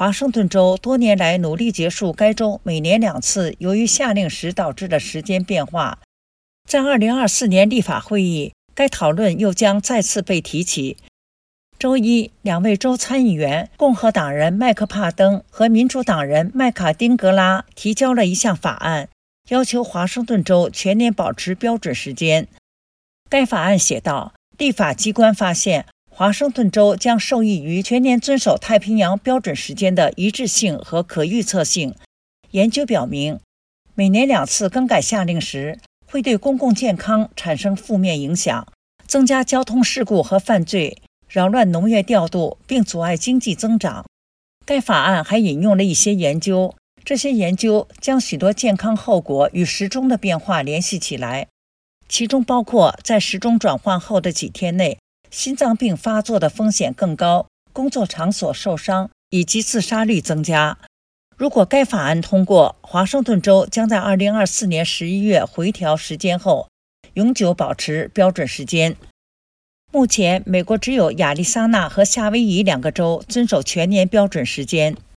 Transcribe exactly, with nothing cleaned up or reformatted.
华盛顿州多年来努力结束该州每年两次由于下令时导致的时间变化。在二零二四年立法会议，该讨论又将再次被提起。周一，两位州参议员共和党人麦克帕登和民主党人麦卡丁格拉提交了一项法案，要求华盛顿州全年保持标准时间。该法案写道，立法机关发现华盛顿州将受益于全年遵守太平洋标准时间的一致性和可预测性。研究表明，每年两次更改下令时，会对公共健康产生负面影响，增加交通事故和犯罪，扰乱农业调度，并阻碍经济增长。该法案还引用了一些研究，这些研究将许多健康后果与时钟的变化联系起来，其中包括在时钟转换后的几天内，心脏病发作的风险更高，工作场所受伤以及自杀率增加。如果该法案通过，华盛顿州将在二零二四年十一月回调时间后，永久保持标准时间。目前，美国只有亚利桑那和夏威夷两个州遵守全年标准时间。